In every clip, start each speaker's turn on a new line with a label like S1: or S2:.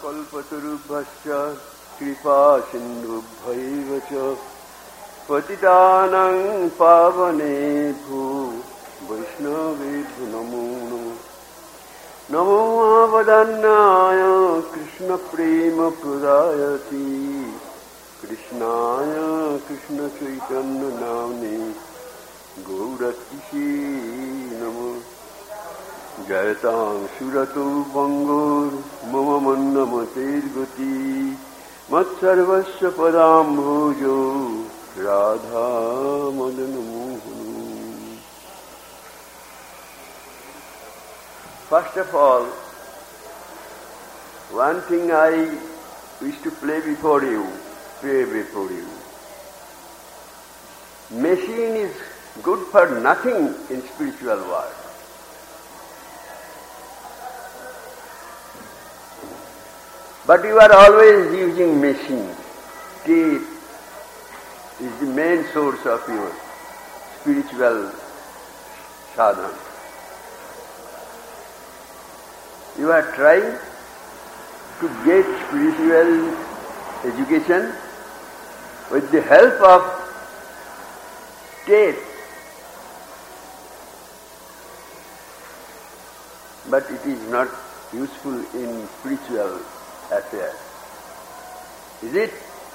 S1: kalpatarubhasya kripa sindhubhaiva cha patitanang pavanebhyo vaishnavebhyo namo namo namo avadanyaya krishna prema pradayati krishnaya krishna chaitanya namne gauratise namo jayatang surato bangor mama mannamatir gati matsarvasya padam bhojo radha madana mohanu. First of all, one thing I wish to pray before you. Machine is good for nothing in spiritual world. But you are always using machine. Teeth is the main source of your spiritual sadhana. You are trying to get spiritual education with the help of taste. But it is not useful in spiritual affairs. Is it?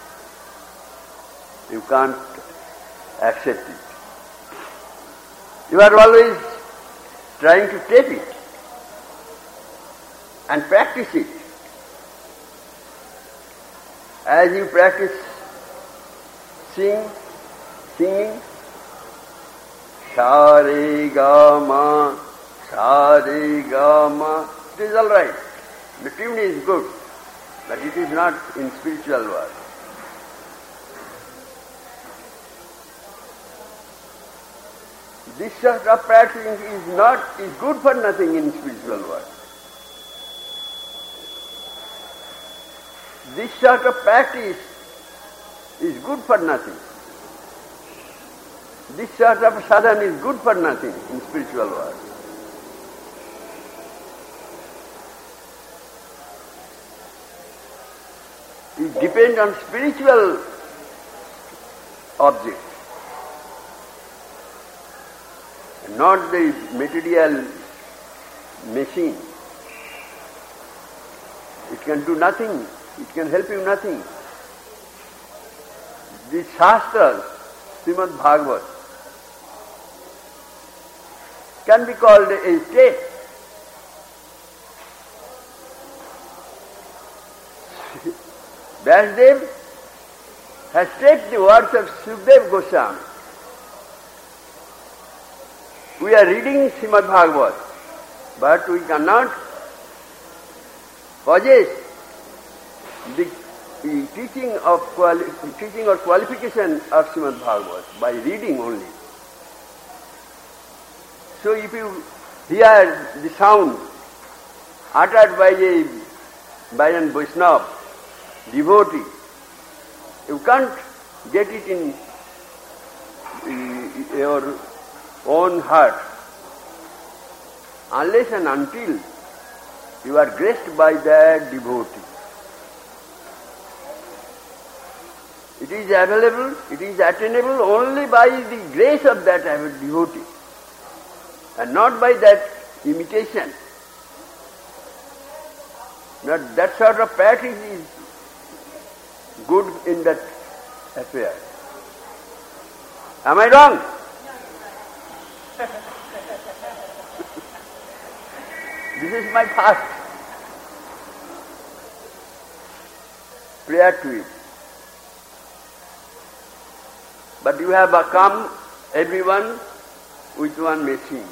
S1: You can't accept it. You are always trying to take it and practice it. As you practice singing, sa re ga ma, it is all right. The tune is good, but it is not in spiritual world. This sort of practicing is good for nothing in spiritual world. This sort of practice is good for nothing. This sort of sadhana is good for nothing in spiritual world. It depends on spiritual object, not the material machine. It can do nothing. It can help you nothing. The Shastras, Srimad Bhagavat, can be called a state. Vyasdev has taken the words of Sukadeva Goswami. We are reading Srimad Bhagavat, but we cannot possess the teaching or qualification of Srimad Bhagavat by reading only. So if you hear the sound uttered by an Vaishnava, devotee, you can't get it in your own heart unless and until you are graced by that devotee. It is available, it is attainable only by the grace of that devotee and not by that imitation. That sort of practice is good in that affair. Am I wrong? This is my first prayer to you. But you have come, everyone, with one machine.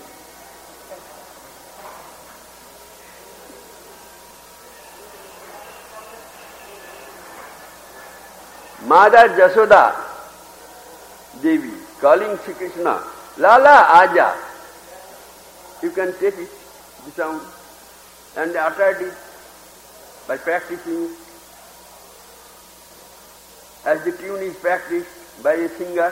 S1: Mother Jasoda Devi calling Sri Krishna, Lala Aja. You can take it, the sound, and uttered it by practicing. As the tune is practiced by a singer,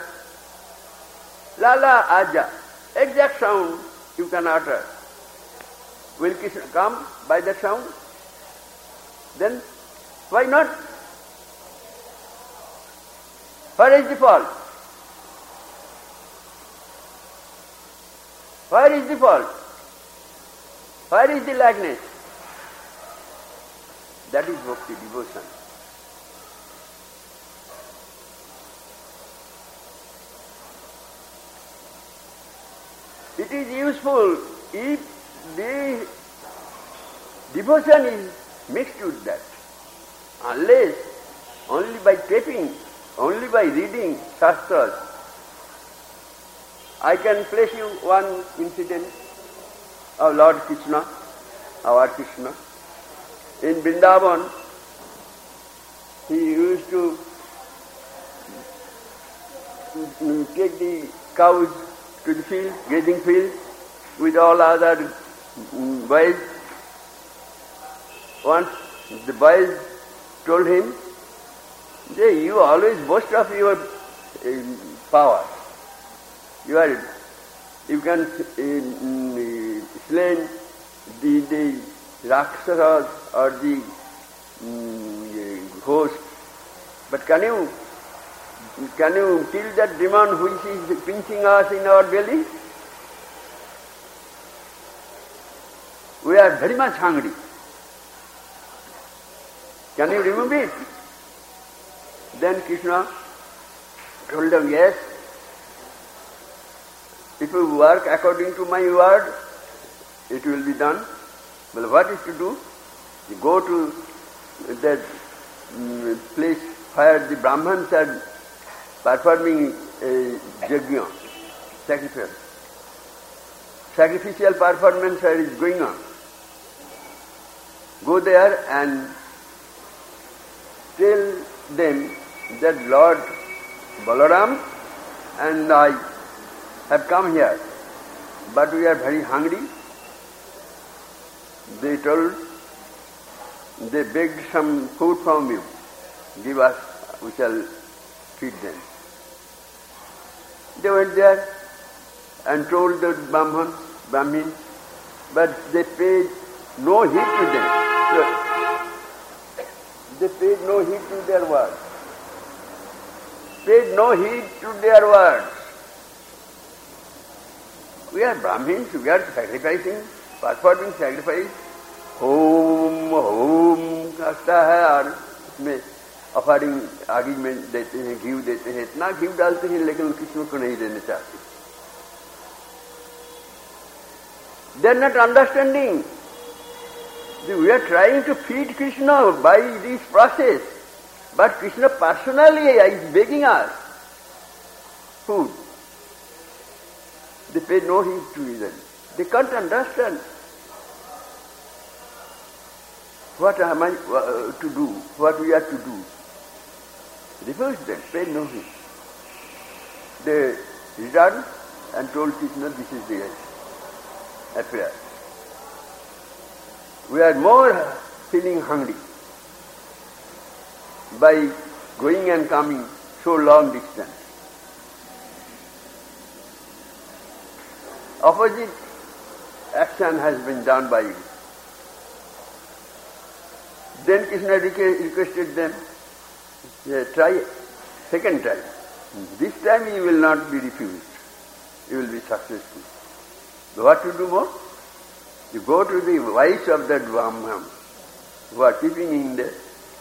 S1: Lala Aja, exact sound you can utter. Will Krishna come by that sound? Then Why not? Where is the fault? Where is the fault? Where is the likeness? That is bhakti, devotion. It is useful if the devotion is mixed with that. Unless only by tapping, only by reading Shastras. I can place you one incident of Lord Krishna, our Krishna. In Vrindavan, he used to take the cows to the field, grazing field, with all other boys. Once the boys told him, you always boast of your power. You can slay the Rakshasas or the host, but can you kill that demon which is pinching us in our belly? We are very much hungry. Can you remove it? Then Krishna told them, yes, if you work according to my word, it will be done. Well, what is to do? You go to that place where the Brahmans are performing a yajna, sacrifice. Sacrificial performance is going on. Go there and tell them that Lord Balaram and I have come here, but we are very hungry. They begged some food from you. Give us, we shall feed them. They went there and told the Brahmin, but they paid no heed to them. They paid no heed to their words. Paid no heed to their words. We are Brahmins, we are sacrificing, performing sacrifice. होम करता है और उसमें offering आगे में देते हैं, घी देते हैं, इतना घी डालते हैं लेकिन किसी को नहीं देना चाहते. They are not understanding. We are trying to feed Krishna by this process, but Krishna personally is begging us food. They pay no heed to reason. They can't understand. What am I to do? What we are to do? Refused them, paid no heed. They returned and told Krishna, this is the affair. We are more feeling hungry by going and coming so long distance. Opposite action has been done by you. Then Krishna requested them, try second time. This time you will not be refused. You will be successful. What to do more? You go to the wives of that Brahman who are keeping in the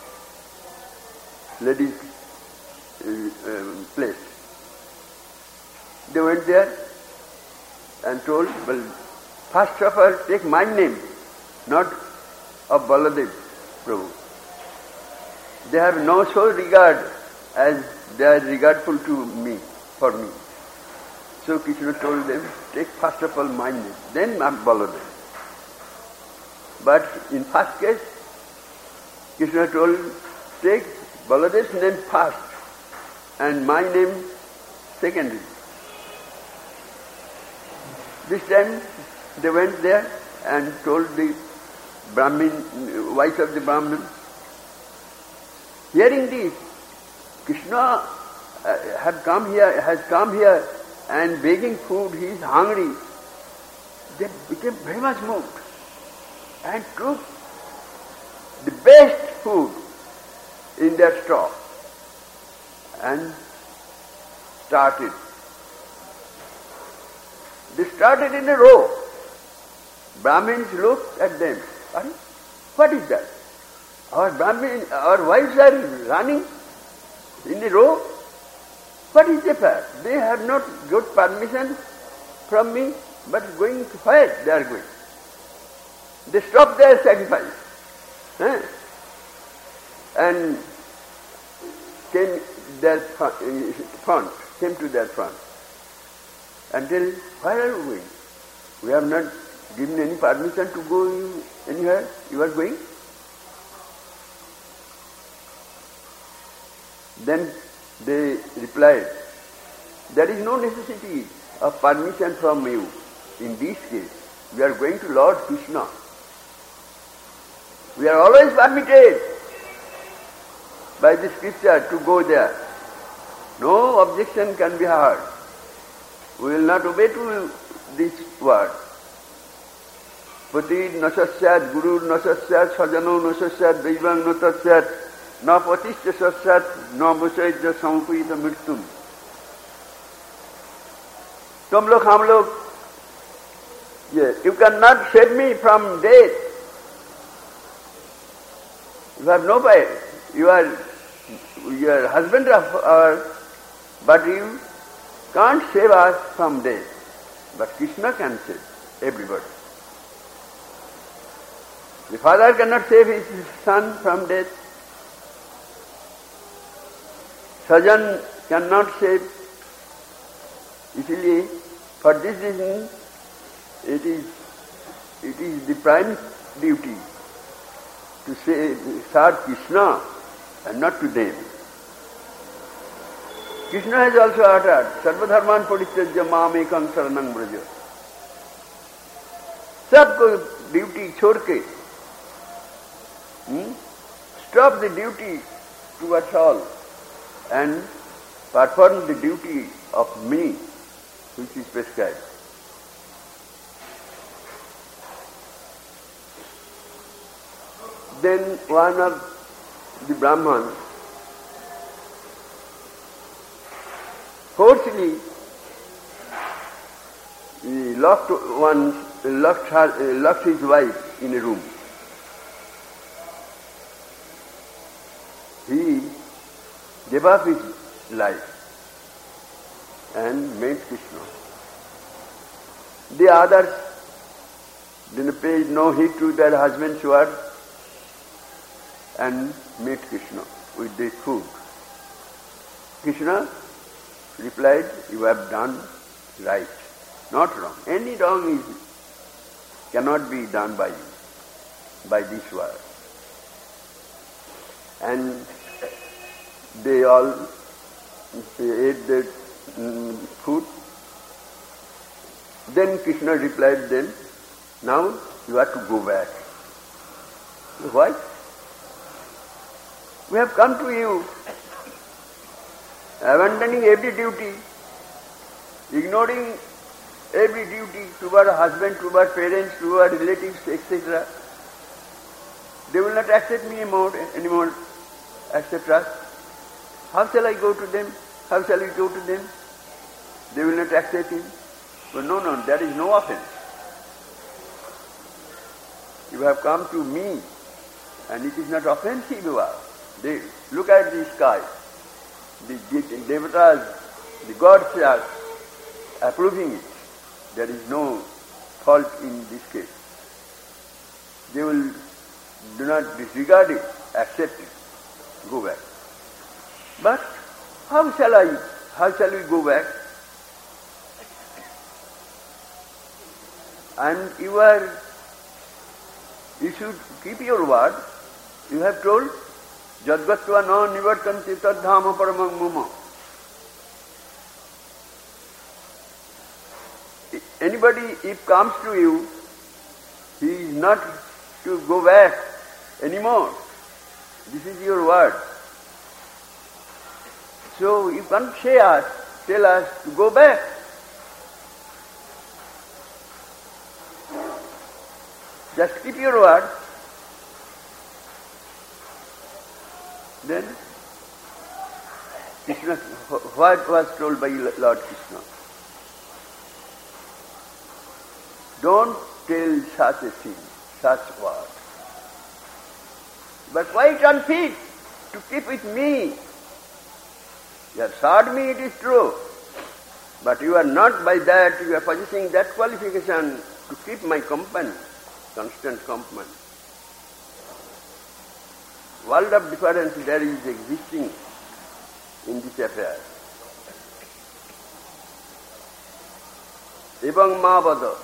S1: ladies' place. They went there and told, well, first of all take my name, not of Baladev Prabhu. They have no so regard as they are regardful to me, for me. So Krishna told them, take first of all my name, then Baladev. But in first case, Krishna told, take Baladev's name first and my name secondary. This time they went there and told the Brahmin, wife of the Brahmin. Hearing this, Krishna has come here and begging food, he is hungry. They became very much moved and took the best food in their straw and started. They started in a row. Brahmins looked at them. What is that? Our wives are running in a row. What is the affair? They have not got permission from me, but going to where they are going? They stopped their sacrifice. And came their front, came to their front. And tell, where are you going? We have not given any permission to go anywhere. You are going? Then they replied, there is no necessity of permission from you. In this case, we are going to Lord Krishna. We are always permitted by the scripture to go there. No objection can be heard. We will not obey to this word. Pati nasasyat, guru nasasyat, sajano nasasyat, deivang natasyat, na patishya sasyat, na bhusayja sampita mrityum. तुम लोग हम लोग, you cannot save me from death. You have no power. You are husband of ours, but you can't save us from death. But Krishna can save everybody. The father cannot save his son from death. Sajan cannot save. Isliye, for this reason, it is the prime duty to serve Krishna and not to them. Krishna has also uttered, Sarva dharman parityajya mam ekam saranam braja. Sabko duty chhod ke, stop the duty towards all and perform the duty of me, which is prescribed. Then one of the Brahmans forcefully locked his wife in a room. He gave up his life and met Krishna. The others didn't pay no heed to their husband's word and met Krishna with the food. Krishna replied, you have done right, not wrong. Any wrong cannot be done by you, by this word. And they all ate their food. Then Krishna replied them, now you have to go back. Why? We have come to you, abandoning every duty, ignoring every duty toward husband, toward parents, toward relatives, etc. They will not accept me anymore, etc. How shall I go to them? How shall we go to them? They will not accept him. But no, there is no offense. You have come to me, and it is not offensive you are. Look at the sky. The devatas, the gods are approving it. There is no fault in this case. They will do not disregard it, accept it, go back. But how shall we go back? And you should keep your word. You have told, Jadgatva na nivartanti tadhama paramam mama. Anybody, if comes to you, he is not to go back anymore. This is your word. So you can't tell us to go back. Just keep your word. Then Krishna, what was told by Lord Krishna? Don't tell such a thing, such word. But quite unfit to keep with me. You have sought me, it is true. But you are not by that, you are possessing that qualification to keep my company, constant company. World of difference there is existing in this affair. Ebang Mahavada.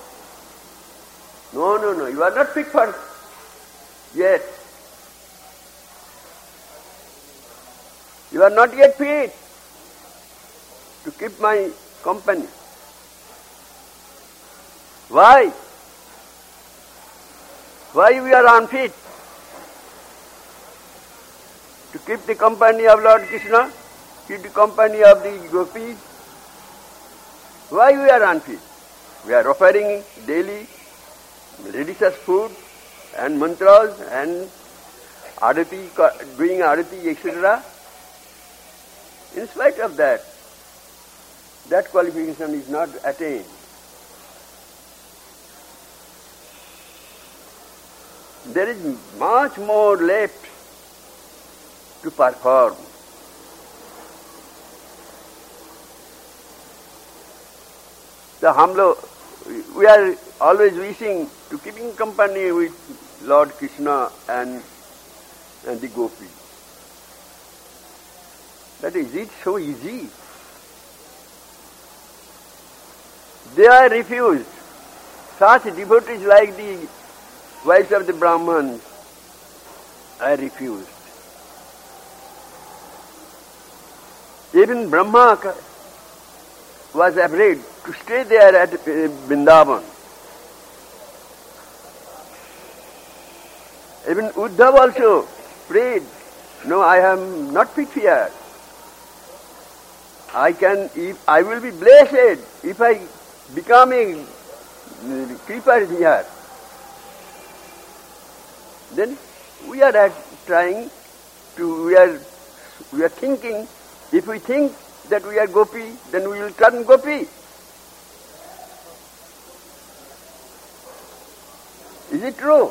S1: No, you are not fit for yet. You are not yet fit to keep my company. Why? Why we are unfit to keep the company of Lord Krishna, keep the company of the gopis? Why we are unfit? We are offering daily religious food and mantras and arati, doing arati, etc. In spite of that, that qualification is not attained. There is much more left to perform. So we are always wishing to keeping company with Lord Krishna and the gopis. But is it so easy? They are refused. Such devotees like the wives of the Brahmans are refused. Even Brahma was afraid to stay there at Vrindavan. Even Uddhav also prayed, no, I am not fit here. I will be blessed if I become a creeper here. Then we are thinking, if we think that we are gopi, then we will turn gopi. Is it true?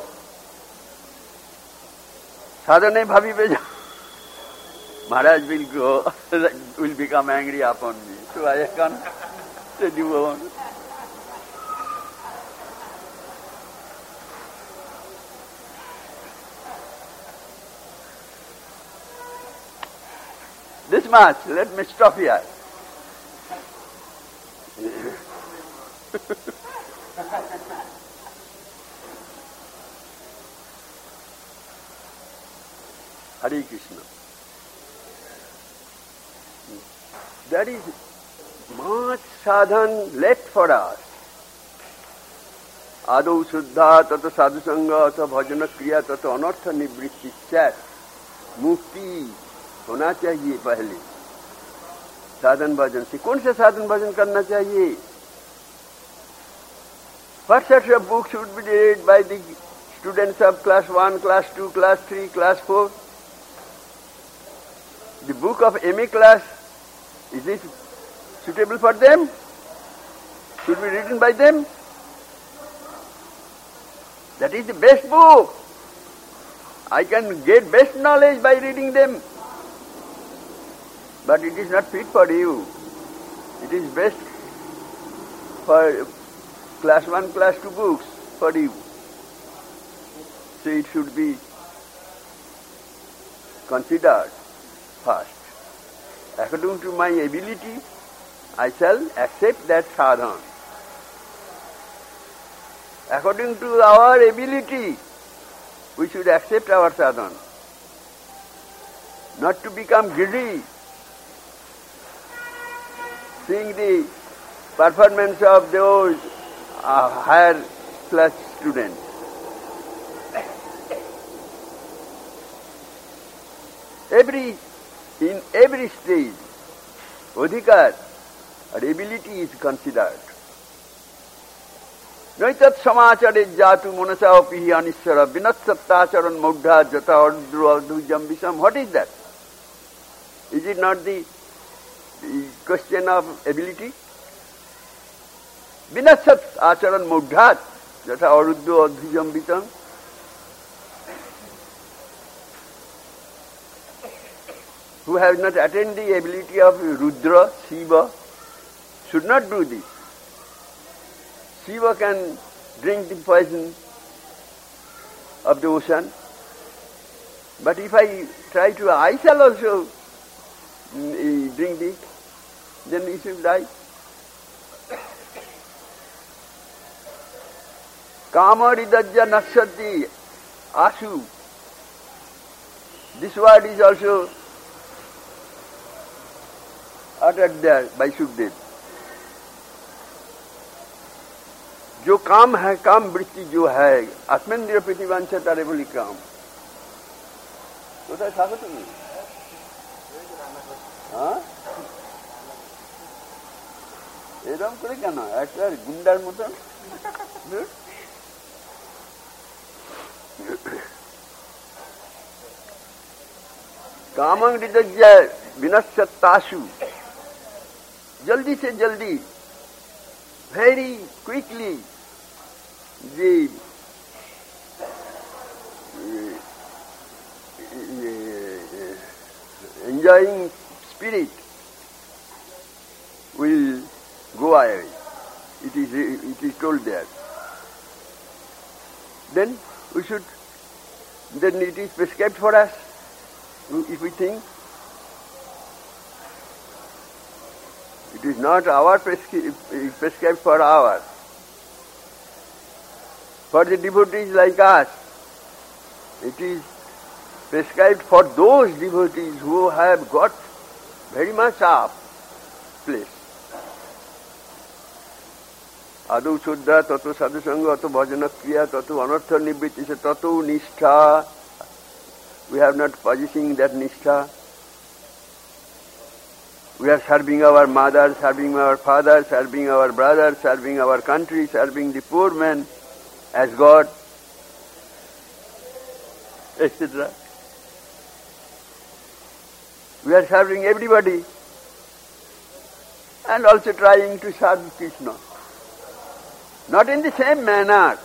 S1: Sadhane bhavi Maharaj will become angry upon me. So I can't do on. This much, let me stop here. Hare Krishna. There is much sadhan left for us. Adau Shuddha tata sadhusanga tata bhajana kriya tata anartha nivritti chat. Mukti होना चाहिए पहले साधन भजन से कौन से साधन भजन करना चाहिए What sort of books should be read by the students of class 1, class 2, class 3, class 4? The book of MA class, is it suitable for them? Should be written by them? That is the best book. I can get best knowledge by reading them. But it is not fit for you. It is best for class 1, class 2 books for you. So it should be considered first. According to my ability, I shall accept that sadhana. According to our ability, we should accept our sadhana. Not to become greedy, seeing the performance of those higher class students. In every stage, adhikar or ability is considered. Naitat samachare jatu monasa pihi anishara vinatsattacharan maudha jata ardru adhujam visam. What is that? Is it not the question of ability? Vinatsat acharan maudha jata ardru adhujam visam. Who has not attained the ability of Rudra, Shiva, should not do this. Shiva can drink the poison of the ocean, but if I try to, I shall also drink it, then he should die. Kama ridajya nasati asu. This word is also uttered there by Sukdev. जो काम है, काम वृत्ति जो है, आत्मेंद्रिय प्रतिवांछा तारे बोली काम। तो स्वागत नहीं? हाँ? एरम करे क्या ना? ऐसा गुंडार मतन? कामं हृदय विनश्यतासु. जल्दी से जल्दी, very quickly, the enjoying spirit will go away. It is told there. Then it is prescribed for us, if we think. It is not our prescribed for ours. For the devotees like us, it is prescribed for those devotees who have got very much up place. Adu Shuddha, Tato Sadhusanga, Tato Bhajana Kriya, Tato Anartha Nibbiti, Tato Nishtha. We have not possessing that Nishtha. We are serving our mother, serving our father, serving our brother, serving our country, serving the poor man as God, etc. We are serving everybody and also trying to serve Krishna. Not in the same manner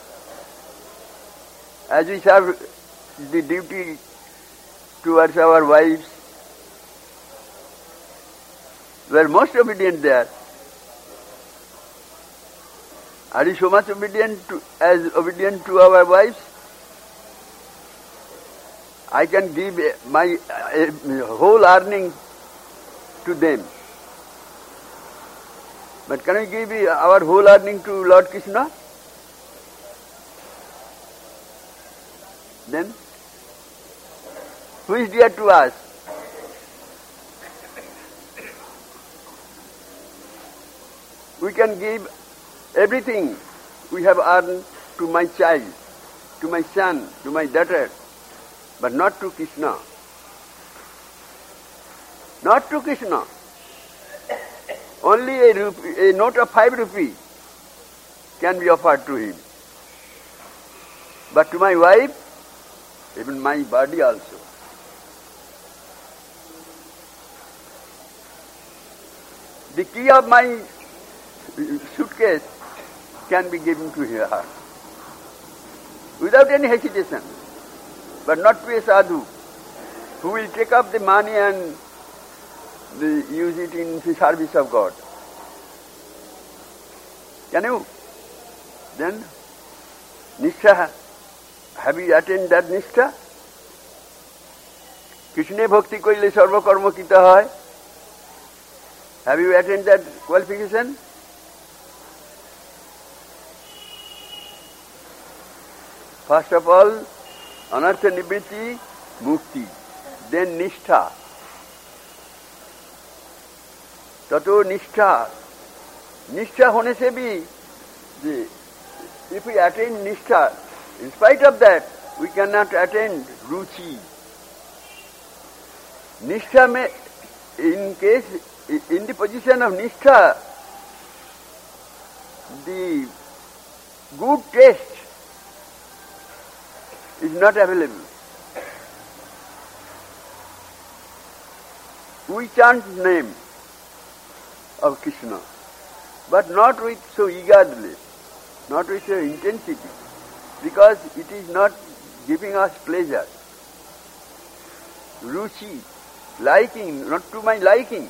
S1: as we serve the duty towards our wives. We are most obedient there. Are you so much obedient to our wives? I can give my whole earning to them. But can we give our whole earning to Lord Krishna? Then, who is dear to us? We can give everything we have earned to my child, to my son, to my daughter, but not to Krishna. Not to Krishna. Only a note of 5 rupees can be offered to him. But to my wife, even my body also. The key of my suitcase can be given to her without any hesitation, but not to a sadhu who will take up the money and use it in the service of God. Can you? Then, Nishtha, have you attained that Nishtha? Krishna bhakti koile sarva karma kita hai. Have you attained that qualification? First of all, anartha nibbiti, mukti, then nishtha. Tato nishtha. Nishtha hone se bhi, if we attain nishtha, in spite of that, we cannot attain ruchi. Nishtha may, in the position of nishtha, the good taste is not available. We chant name of Krishna, but not with so eagerly, not with so intensity, because it is not giving us pleasure. Ruchi, liking, not to my liking.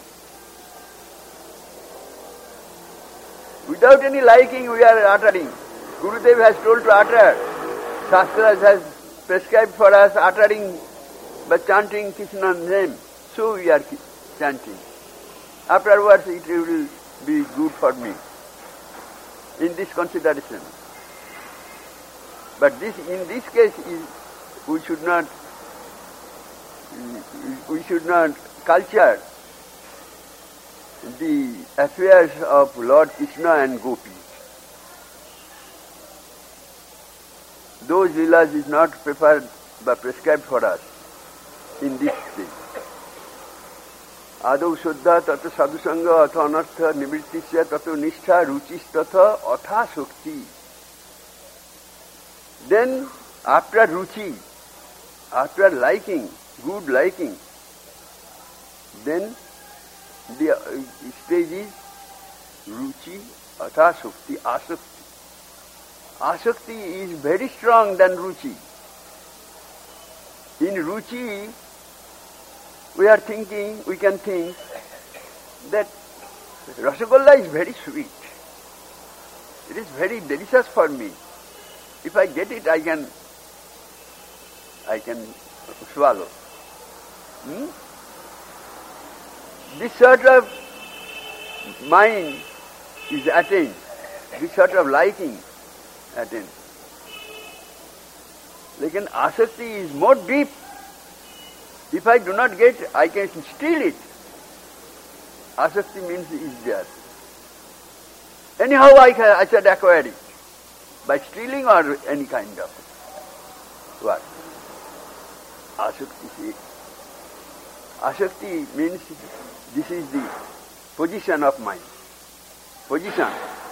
S1: Without any liking we are uttering. Gurudev has told to utter. Shastras has prescribed for us uttering by chanting Krishna's name. So we are chanting. Afterwards it will be good for me. In this consideration. But this, in this case, we should not culture the affairs of Lord Krishna and gopis. Those leelas is not preferred but prescribed for us in this stage. Adau Shuddha Tata Sadhusanga Atha Anartha Nivrittisya Tato Nishtha Ruchistatha Atha Shakti. Then after ruchi, after liking, good liking, then the stage is ruchi, atha shakti, asakti. Asakti is very strong than ruchi. In ruchi, we can think that Rasagolla is very sweet. It is very delicious for me. If I get it, I can swallow. This sort of mind is attained. This sort of liking attained. Lekin asakti is more deep. If I do not get, I can steal it. Asakti means is there. Anyhow, I should acquire it. By stealing or any kind of what? Asakti. Asakti means this is the position of mind. Position.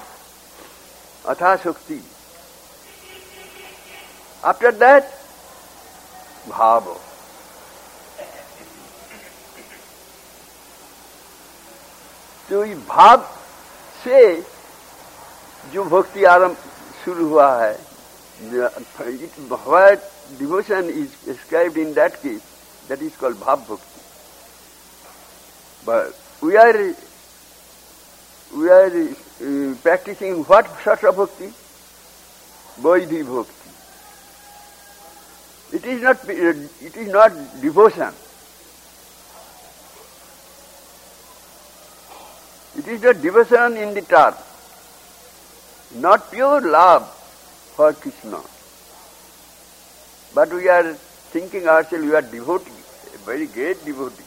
S1: Atha Shakti. After that, bhava. तो ये भाव से जो भक्ति आरंभ शुरू हुआ है, where devotion is described in that case, that is called bhav bhakti. But we are practicing what sort of bhakti? Vaidhi bhakti. It is not devotion. It is not devotion in the term. Not pure love for Krishna. But we are thinking ourselves we are devotee, a very great devotee.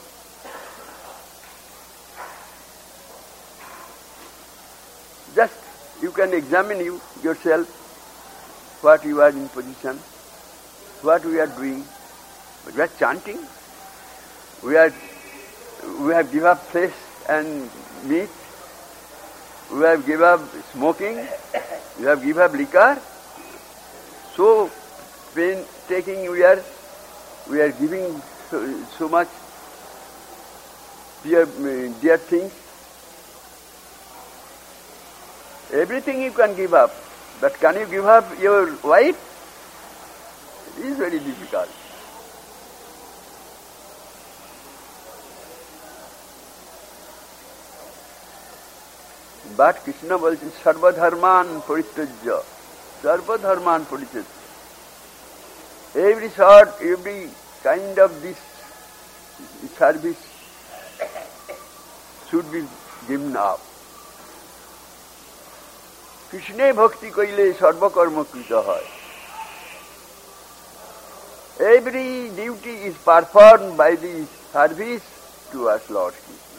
S1: Just you can examine yourself, what you are in position, what we are doing. We are chanting. We have given up flesh and meat. We have given up smoking. We have given up liquor. So painstaking we are giving so much dear things. Everything you can give up, but can you give up your wife? It is very difficult. But Krishna বলছেন সর্বধর্মান পরিত্যজ্য, সর্বধর্মান পরিত্যজ্য. Every kind of this service should be given up. কৃষ্ণে ভক্তি কইলে সর্বকর্ম কৃত হয়. Every duty is performed by the service towards Lord Krishna.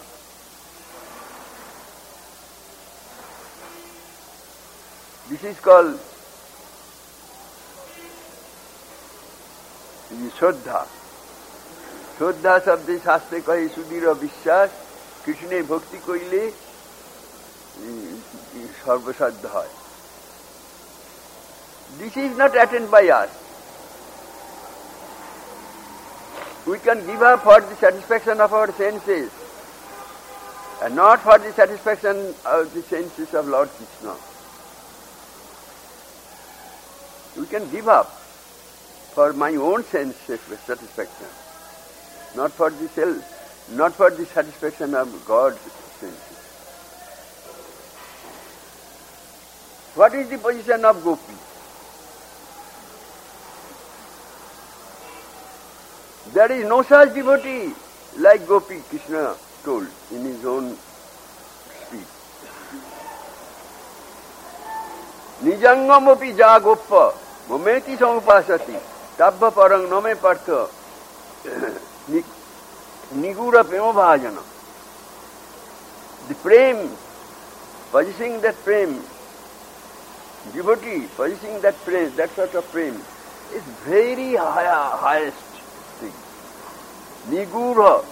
S1: This is called Shraddha. Shraddha शब्दे शास्त्रे कहे सुदृढ़ विश्वास. कृष्णे भक्ति कइले সর্বসাধ্য হয়. This is not attained by us. We can give up for the satisfaction of our senses and not for the satisfaction of the senses of Lord Krishna. We can give up for my own sense satisfaction, not for the self, not for the satisfaction of God's senses. What is the position of gopi? There is no such devotee like Gopi, Krishna told in his own speech. Nijangamopi ja goppa mometi samupasati tabba parang name partha nigura prema bhajana. The prem, possessing that prem, devotee possessing that prem, that sort of prem, is very highest thing. Nigura,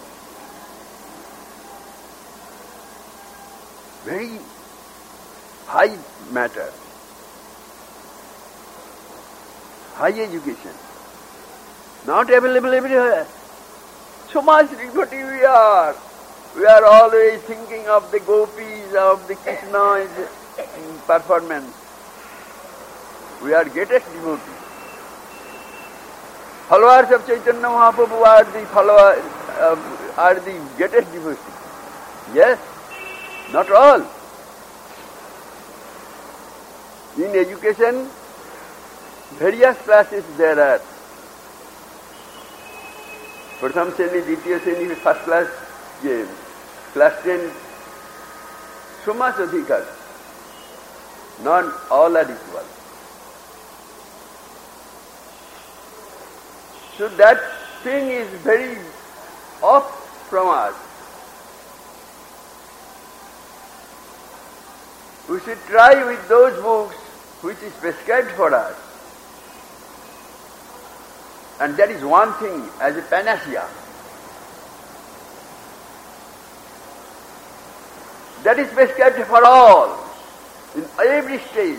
S1: very high matter, high education, not available everywhere. So much devotee we are. We are always thinking of the gopis, of the Krishna's performance. We are greatest devotees. Followers of Chaitanya Mahaprabhu are the greatest devotees. Yes, not all. In education, various classes there are. Pratham Shreni, Ditiya Shreni, first class, class 10, so much adhikar. Not all are equal. So that thing is very off from us. We should try with those books which is prescribed for us. And that is one thing as a panacea. That is prescribed for all, in every stage.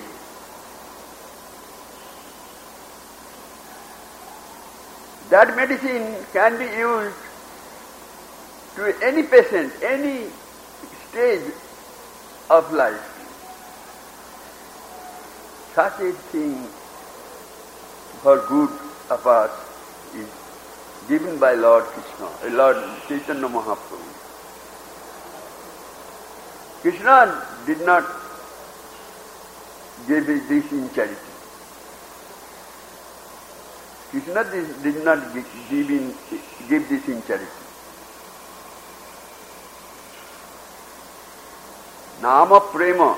S1: That medicine can be used to any patient, any stage of life. Such a thing for good of us is given by Lord Krishna, Lord Chaitanya Mahaprabhu. Krishna did not give this in charity. Krishna did not give this in charity. Nama prema,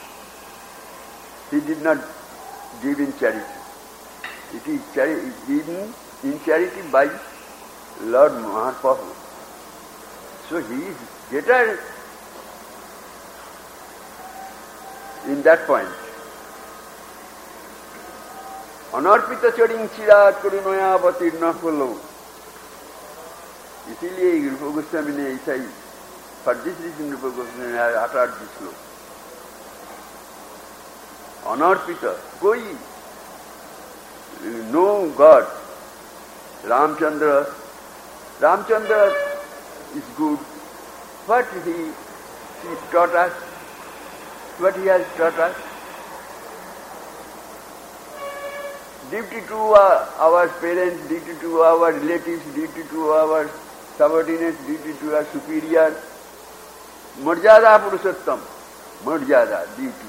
S1: he did not give in charity. It is given in charity by Lord Mahaprabhu. So he is greater in that point. अनर्पित चरिंग चिराग करुणया अवतीर्ण फलो. इसीलिए रूप गोस्वामी ने ऐसा ही for this reason रूप गोस्वामी ने uttered this sloka. अनर्पित कोई no God. Ramchandra is good. What he taught us, what he has taught us. Duty to our parents, duty to our relatives, duty to our subordinates, duty to our superior. Marjada Purushottam. Marjada, duty.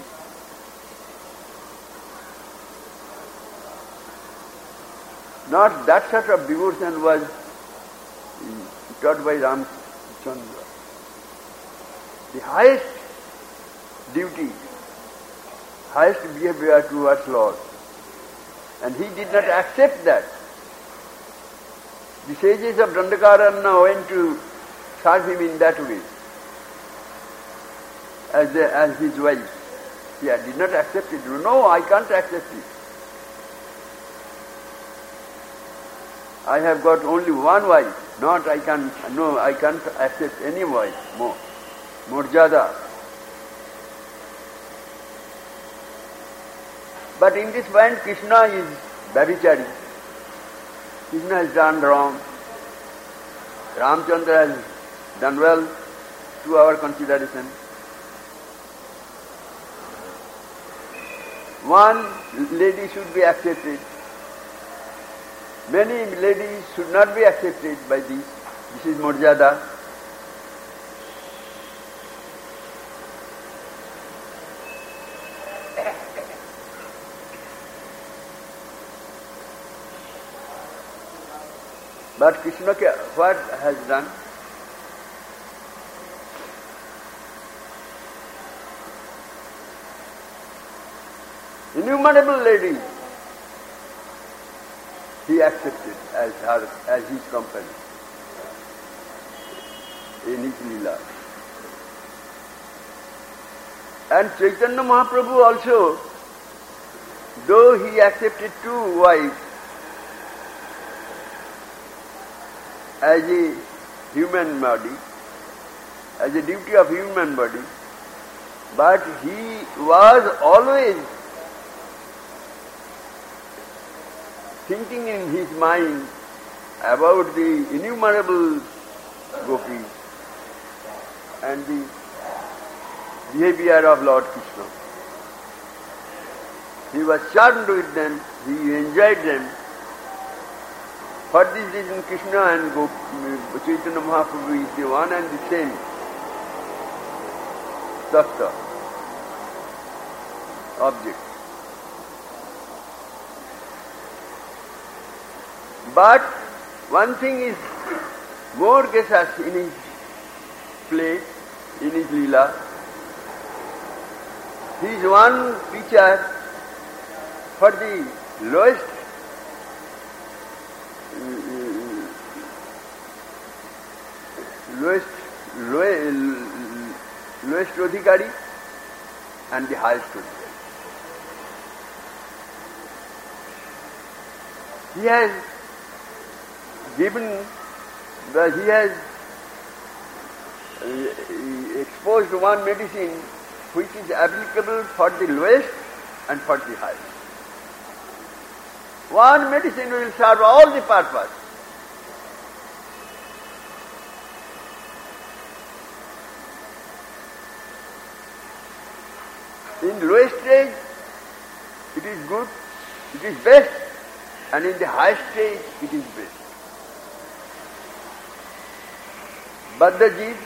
S1: Not that sort of devotion was taught by Ramchandra. The highest duty, highest behavior towards Lord. And he did not accept that. The sages of Dandakaranya went to serve him in that way, as his wife. He did not accept it. No, I can't accept it. I have got only one wife. I can't accept any wife more. Morjada. But in this point, Krishna is Vyabhichari. Krishna has done wrong. Ramchandra has done well to our consideration. One lady should be accepted. Many ladies should not be accepted by this. This is Morjada. But Krishna what has done? Innumerable ladies he accepted as his company in his Leela. And Chaitanya Mahaprabhu also, though he accepted two wives as a human body, as a duty of human body, but he was always thinking in his mind about the innumerable gopis and the behavior of Lord Krishna. He was charmed with them, he enjoyed them. For this reason, Krishna and Chaitanya Mahaprabhu is the one and the same tattva, object. But one thing is more gesas in his play, in his Leela. He is one teacher for the lowest Adhikari and the highest Adhikari. He has exposed one medicine which is applicable for the lowest and for the highest. One medicine will serve all the purpose. In lowest stage, it is good, it is best, and in the highest stage, it is best. But the Jeev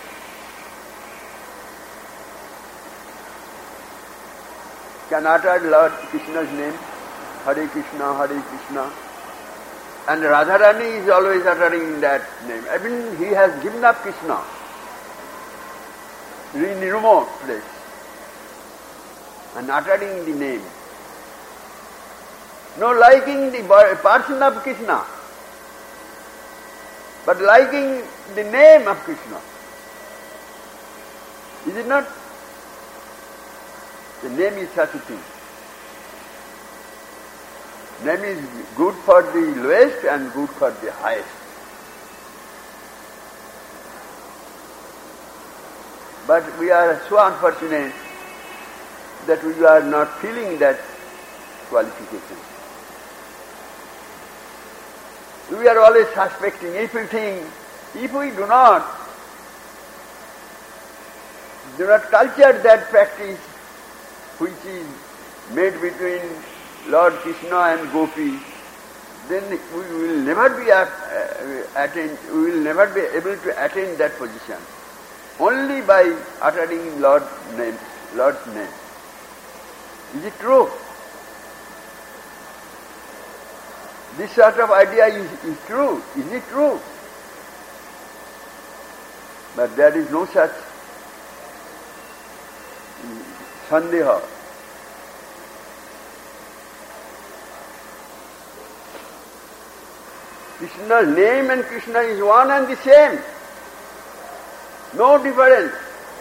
S1: can utter Lord Krishna's name, Hare Krishna, and Radharani is always uttering that name. Even he has given up Krishna in remote place and uttering the name. No liking the person of Krishna, but liking the name of Krishna. Is it not? The name is such a thing. Name is good for the lowest and good for the highest. But we are so unfortunate that we are not feeling that qualification. We are always suspecting. If we do not culture that practice which is made between Lord Krishna and Gopi, then we will never be able to attain that position. Only by uttering Lord's name. Is it true? This sort of idea is true. Is it true? But there is no such sandeha. Krishna's name and Krishna is one and the same. No difference.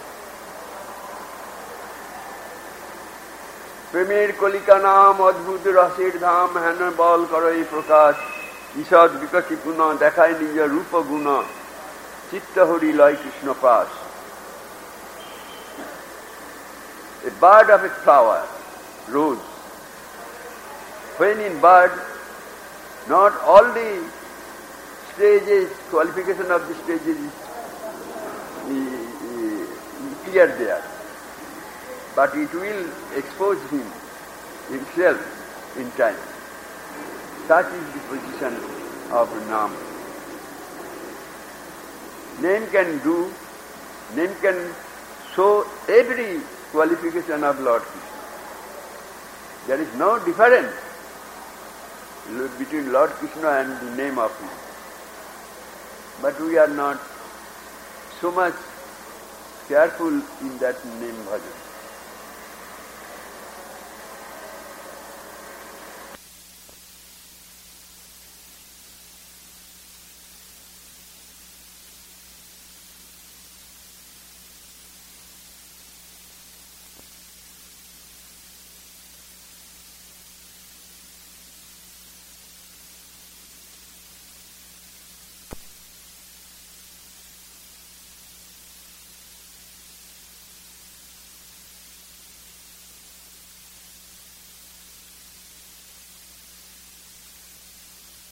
S1: প্রেমের কলিকা নাম অদ্ভুত রসের ধাম হেন বল করই প্রকাশ ঈষৎ বিকশি গুণ দেখায় নিজ রূপ গুণ চিত্ত হরি লয় কৃষ্ণ পাশ. A bird of a flower, rose, When in birth, not all the stages, qualification of the stages is clear there, but it will expose himself in time. Such is the position of Nam. Name can show every qualification of Lord Krishna. There is no difference between Lord Krishna and the name of Him. But we are not so much careful in that name bhajan.